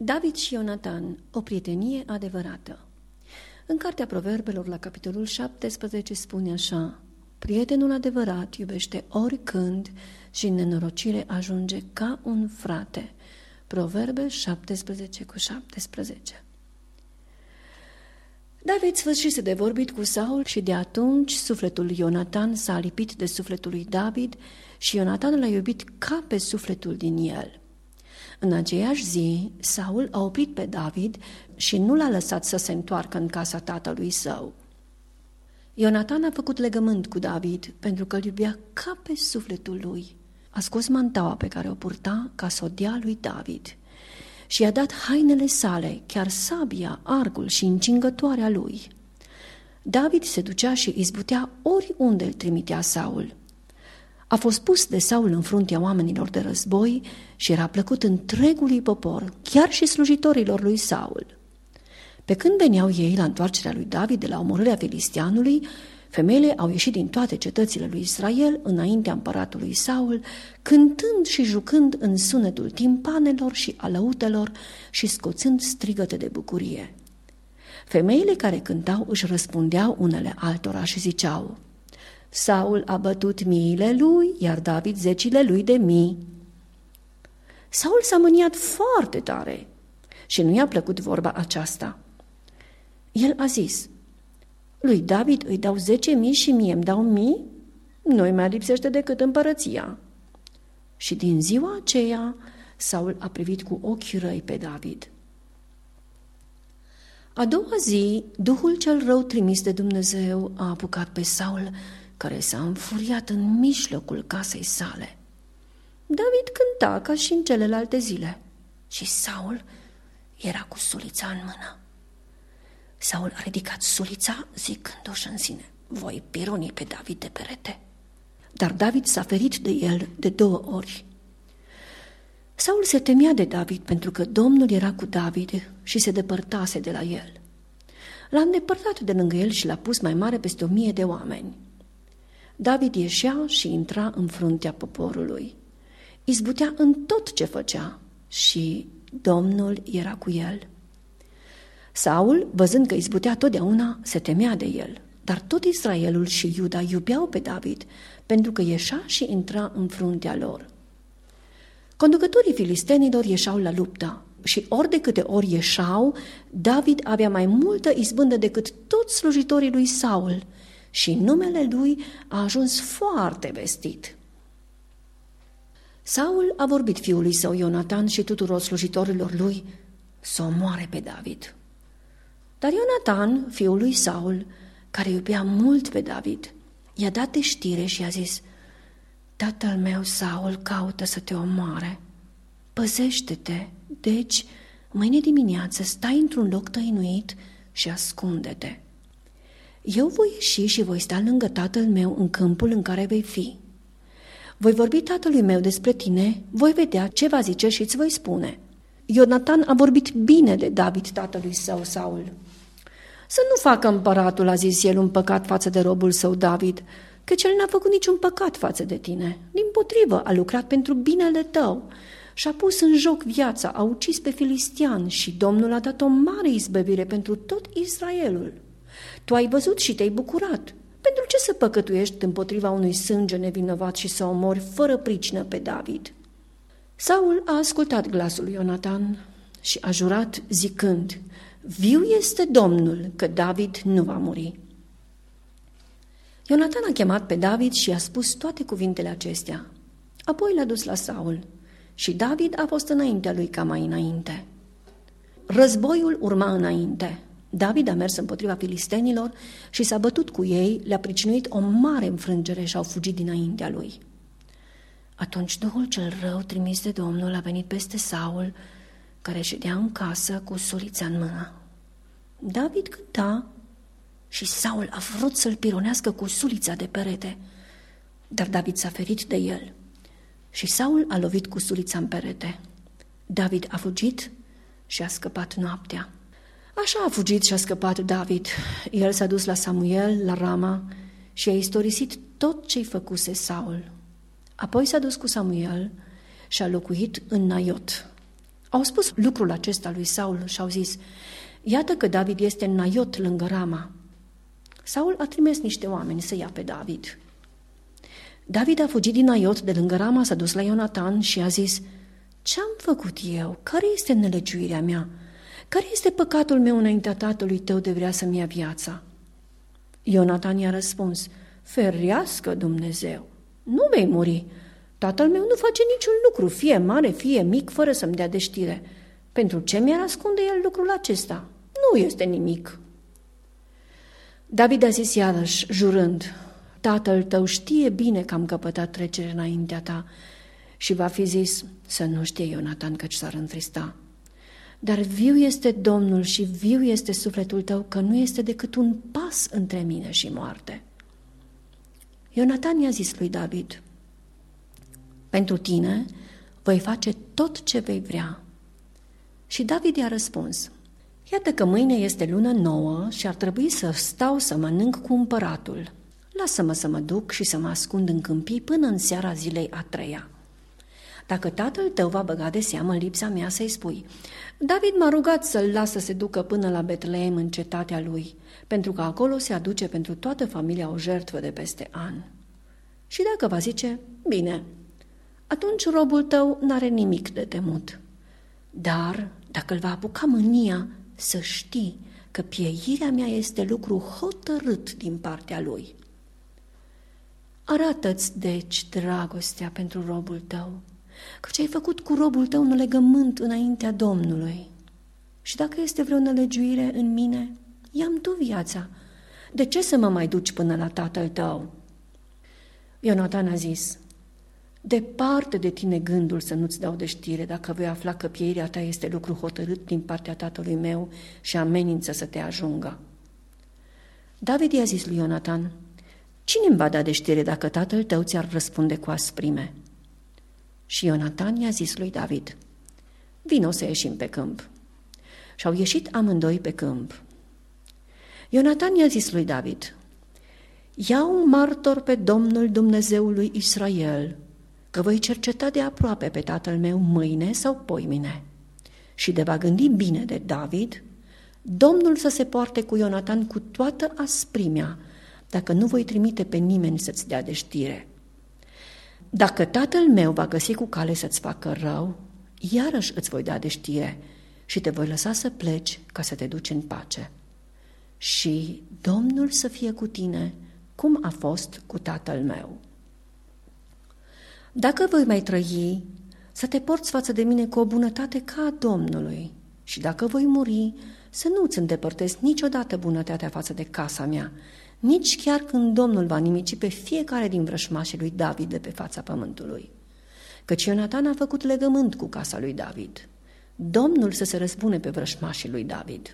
David și Ionatan, o prietenie adevărată. În Cartea Proverbelor, la capitolul 17, spune așa: prietenul adevărat iubește oricând și în nenorocire ajunge ca un frate. Proverbe 17:17. David sfârșise de vorbit cu Saul și de atunci sufletul lui Ionatan s-a lipit de sufletul lui David și Ionatan l-a iubit ca pe sufletul din el. În aceeași zi, Saul a oprit pe David și nu l-a lăsat să se întoarcă în casa tatălui său. Ionatan a făcut legământ cu David pentru că îl iubea ca pe sufletul lui. A scos mantaua pe care o purta ca să o dea lui David și i-a dat hainele sale, chiar sabia, arcul și încingătoarea lui. David se ducea și izbutea oriunde îl trimitea Saul. A fost pus de Saul în fruntea oamenilor de război și era plăcut întregului popor, chiar și slujitorilor lui Saul. Pe când veneau ei la întoarcerea lui David de la omorârea filisteanului, femeile au ieșit din toate cetățile lui Israel înaintea împăratului Saul, cântând și jucând în sunetul timpanelor și alăutelor și scoțând strigăte de bucurie. Femeile care cântau își răspundeau unele altora și ziceau: Saul a bătut miile lui, iar David zecile lui de mii. Saul s-a mâniat foarte tare și nu i-a plăcut vorba aceasta. El a zis: lui David îi dau 10.000 și mie îmi dau 1.000? Nu-i mai lipsește decât împărăția. Și din ziua aceea Saul a privit cu ochi răi pe David. A doua zi, Duhul cel rău trimis de Dumnezeu a apucat pe Saul, care s-a înfuriat în mijlocul casei sale. David cânta ca și în celelalte zile și Saul era cu sulița în mână. Saul a ridicat sulița zicându-și în sine: voi pironi pe David de perete. Dar David s-a ferit de el de 2 ori. Saul se temea de David pentru că Domnul era cu David și se depărtase de la el. L-a îndepărtat de lângă el și l-a pus mai mare peste 1000 de oameni. David ieșea și intra în fruntea poporului. Izbutea în tot ce făcea și Domnul era cu el. Saul, văzând că izbutea totdeauna, se temea de el, dar tot Israelul și Iuda iubeau pe David, pentru că ieșea și intra în fruntea lor. Conducătorii filistenilor ieșeau la luptă și ori de câte ori ieșeau, David avea mai multă izbândă decât toți slujitorii lui Saul și numele lui a ajuns foarte vestit. Saul a vorbit fiului său Ionatan și tuturor slujitorilor lui să omoare pe David. Dar Ionatan, fiul lui Saul, care iubea mult pe David, i-a dat de știre și i-a zis: tatăl meu Saul caută să te omoare. Păzește-te, deci, mâine dimineață stai într-un loc tăinuit și ascunde-te. Eu voi ieși și voi sta lângă tatăl meu în câmpul în care vei fi. Voi vorbi tatălui meu despre tine, voi vedea ce va zice și îți voi spune. Ionatan a vorbit bine de David, tatălui său Saul. Să nu facă împăratul, a zis el, un păcat față de robul său David, căci el n-a făcut niciun păcat față de tine. Dimpotrivă, a lucrat pentru binele tău și-a pus în joc viața, a ucis pe filistean și Domnul a dat o mare izbăvire pentru tot Israelul. Tu ai văzut și te-ai bucurat. Pentru ce să păcătuiești împotriva unui sânge nevinovat și să omori fără pricină pe David? Saul a ascultat glasul lui Ionatan și a jurat zicând: viu este Domnul că David nu va muri. Ionatan a chemat pe David și i-a spus toate cuvintele acestea. Apoi l-a dus la Saul și David a fost înaintea lui ca mai înainte. Războiul urma înainte. David a mers împotriva filistenilor și s-a bătut cu ei, le-a pricinuit o mare înfrângere și au fugit dinaintea lui. Atunci Duhul cel rău trimis de Domnul a venit peste Saul, care ședea în casă cu sulița în mână. David cânta și Saul a vrut să-l pironească cu sulița de perete, dar David s-a ferit de el și Saul a lovit cu sulița în perete. David a fugit și a scăpat noaptea. Așa a fugit și a scăpat David. El s-a dus la Samuel, la Rama, și a istorisit tot ce-i făcuse Saul. Apoi s-a dus cu Samuel și a locuit în Naiot. Au spus lucrul acesta lui Saul și au zis: iată că David este în Naiot lângă Rama. Saul a trimis niște oameni să ia pe David. David a fugit din Naiot de lângă Rama, s-a dus la Ionatan și a zis: ce-am făcut eu? Care este nelegiuirea mea? Care este păcatul meu înaintea tatălui tău de vrea să-mi ia viața? Ionatan i-a răspuns: ferească Dumnezeu, nu vei muri. Tatăl meu nu face niciun lucru, fie mare, fie mic, fără să-mi dea de știre. Pentru ce mi-ar ascunde el lucrul acesta? Nu este nimic. David a zis iarăși, jurând: tatăl tău știe bine că am căpătat trecere înaintea ta. Și va fi zis: să nu știe Ionatan, căci s-ar întrista. Dar viu este Domnul și viu este sufletul tău, că nu este decât un pas între mine și moarte. Ionatan i-a zis lui David: pentru tine voi face tot ce vei vrea. Și David i-a răspuns: iată că mâine este lună nouă și ar trebui să stau să mănânc cu împăratul. Lasă-mă să mă duc și să mă ascund în câmpii până în seara zilei a treia. Dacă tatăl tău va băga de seamă lipsa mea, să-i spui: David m-a rugat să-l las să se ducă până la Betleem în cetatea lui, pentru că acolo se aduce pentru toată familia o jertfă de peste an. Și dacă va zice: bine, atunci robul tău n-are nimic de temut. Dar dacă îl va apuca mânia, să știi că pieirea mea este lucru hotărât din partea lui. Arată-ți, deci, dragostea pentru robul tău, căci ai făcut cu robul tău un legământ înaintea Domnului. Și dacă este vreo nelegiuire în mine, ia-mi tu viața. De ce să mă mai duci până la tatăl tău? Ionatan a zis: departe de tine gândul să nu-ți dau de știre dacă voi afla că pieirea ta este lucru hotărât din partea tatălui meu și amenință să te ajungă. David i-a zis lui Ionatan: cine îmi va da de știre dacă tatăl tău ți-ar răspunde cu asprime? Și Ionatan i-a zis lui David: vino să ieșim pe câmp. Și au ieșit amândoi pe câmp. Ionatan i-a zis lui David: ia un martor pe Domnul Dumnezeului Israel, că voi cerceta de aproape pe tatăl meu mâine sau poimine. Și de va gândi bine de David, Domnul să se poarte cu Ionatan cu toată asprimea, dacă nu voi trimite pe nimeni să-ți dea de știre. Dacă tatăl meu va găsi cu cale să-ți facă rău, iarăși îți voi da de știre și te voi lăsa să pleci ca să te duci în pace. Și Domnul să fie cu tine, cum a fost cu tatăl meu. Dacă voi mai trăi, să te porți față de mine cu o bunătate ca a Domnului, și dacă voi muri, să nu-ți îndepărtezi niciodată bunătatea față de casa mea, nici chiar când Domnul va nimici pe fiecare din vrășmașii lui David de pe fața pământului. Căci Ionatan a făcut legământ cu casa lui David. Domnul să se răzbune pe vrășmașii lui David.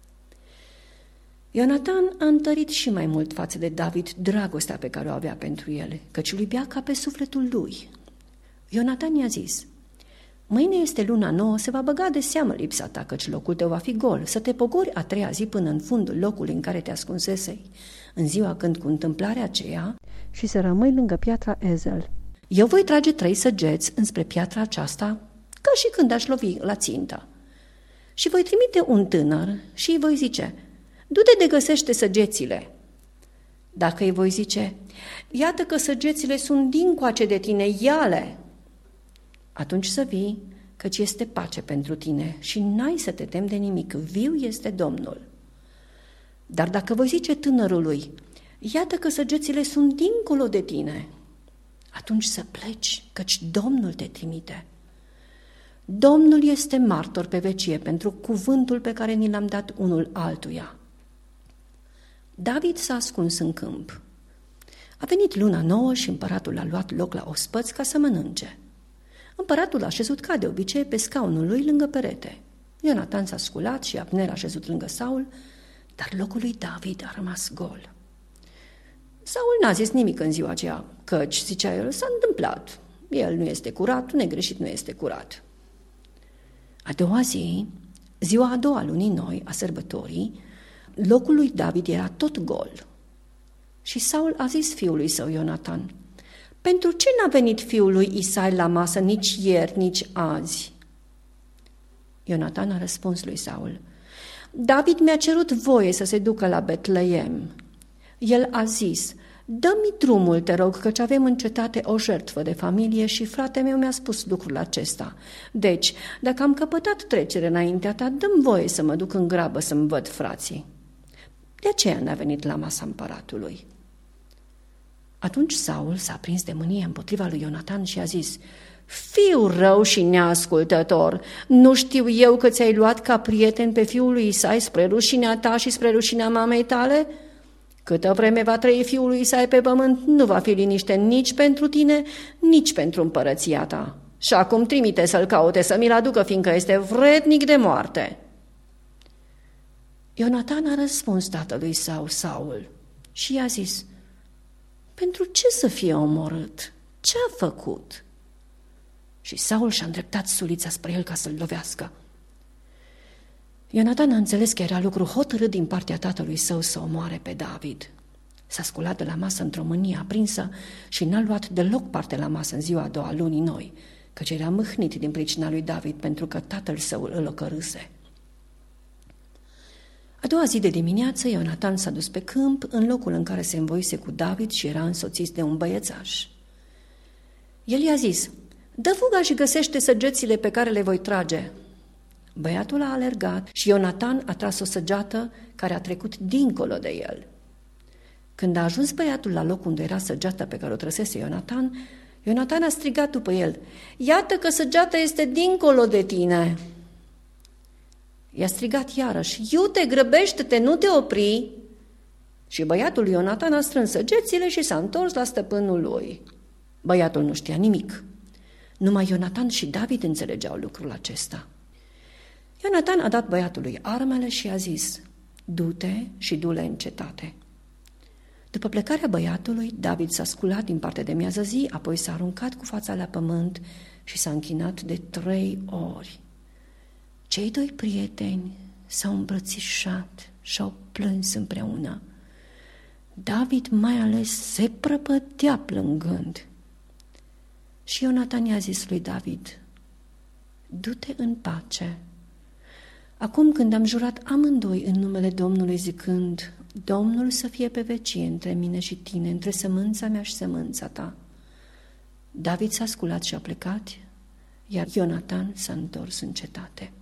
Ionatan a întărit și mai mult față de David dragostea pe care o avea pentru el, căci îl iubea ca pe sufletul lui. Ionatan i-a zis: mâine este luna nouă, se va băga de seamă lipsa ta, căci locul tău va fi gol, să te pogori a treia zi până în fundul locului în care te ascunsesei, în ziua când cu întâmplarea aceea, și să rămâi lângă piatra Ezel. Eu voi trage 3 săgeți înspre piatra aceasta, ca și când aș lovi la țintă. Și voi trimite un tânăr și îi voi zice: du-te de găsește săgețile. Dacă îi voi zice: iată că săgețile sunt dincoace de tine, ia-le, atunci să vii, căci este pace pentru tine și n-ai să te temi de nimic, viu este Domnul. Dar dacă voi zice tânărului: iată că săgețile sunt dincolo de tine, atunci să pleci, căci Domnul te trimite. Domnul este martor pe vecie pentru cuvântul pe care ni l-am dat unul altuia. David s-a ascuns în câmp. A venit luna nouă și împăratul a luat loc la ospăți ca să mănânce. Împăratul a șezut ca de obicei pe scaunul lui lângă perete. Ionatan s-a sculat și Abner a șezut lângă Saul, dar locul lui David a rămas gol. Saul n-a zis nimic în ziua aceea, căci, zicea el, s-a întâmplat. El nu este curat, negreșit nu este curat. A doua zi, ziua a doua lunii noi, a sărbătorii, locul lui David era tot gol. Și Saul a zis fiului său Ionatan: pentru ce n-a venit fiul lui Isai la masă nici ieri, nici azi? Ionatan a răspuns lui Saul: David mi-a cerut voie să se ducă la Betleem. El a zis: dă-mi drumul, te rog, căci avem în cetate o jertfă de familie și fratele meu mi-a spus lucrul acesta. Deci, dacă am căpătat trecere înaintea ta, dă-mi voie să mă duc în grabă să-mi văd frații. De aceea n-a venit la masa împăratului. Atunci Saul s-a prins de mânie împotriva lui Ionatan și a zis: fiu rău și neascultător, nu știu eu că ți-ai luat ca prieten pe fiul lui Isai spre rușinea ta și spre rușinea mamei tale? Câtă vreme va trăi fiul lui Isai pe pământ, nu va fi liniște nici pentru tine, nici pentru împărăția ta. Și acum trimite să-l caute, să mi-l aducă, fiindcă este vrednic de moarte. Ionatan a răspuns tatălui său, Saul, și i-a zis: pentru ce să fie omorât? Ce-a făcut? Și Saul și-a îndreptat sulița spre el ca să-l lovească. Ionatan a înțeles că era lucru hotărât din partea tatălui său să omoare pe David. S-a sculat de la masă într-o mânie aprinsă și n-a luat deloc parte la masă în ziua a doua lunii noi, căci era mâhnit din pricina lui David pentru că tatăl său îl ocărâse. A doua zi de dimineață, Ionatan s-a dus pe câmp, în locul în care se învoise cu David și era însoțit de un băiețaș. El i-a zis: dă fuga și găsește săgețile pe care le voi trage. Băiatul a alergat și Ionatan a tras o săgeată care a trecut dincolo de el. Când a ajuns băiatul la locul unde era săgeata pe care o trăsese Ionatan, Ionatan a strigat după el: iată că săgeata este dincolo de tine. I-a strigat iarăși: iute, grăbește-te, nu te opri. Și băiatul lui Ionatan a strâns săgețile și s-a întors la stăpânul lui. Băiatul nu știa nimic. Numai Ionatan și David înțelegeau lucrul acesta. Ionatan a dat băiatului armele și a zis: du-te și du-le în cetate. După plecarea băiatului, David s-a sculat din partea de miază zi, apoi s-a aruncat cu fața la pământ și s-a închinat de 3 ori. Cei 2 prieteni s-au îmbrățișat și au plâns împreună. David mai ales se prăpădea plângând. Și Ionatan i-a zis lui David: du-te în pace. Acum când am jurat amândoi în numele Domnului zicând: Domnul să fie pe vecie între mine și tine, între sămânța mea și sămânța ta. David s-a sculat și a plecat, iar Ionatan s-a întors în cetate.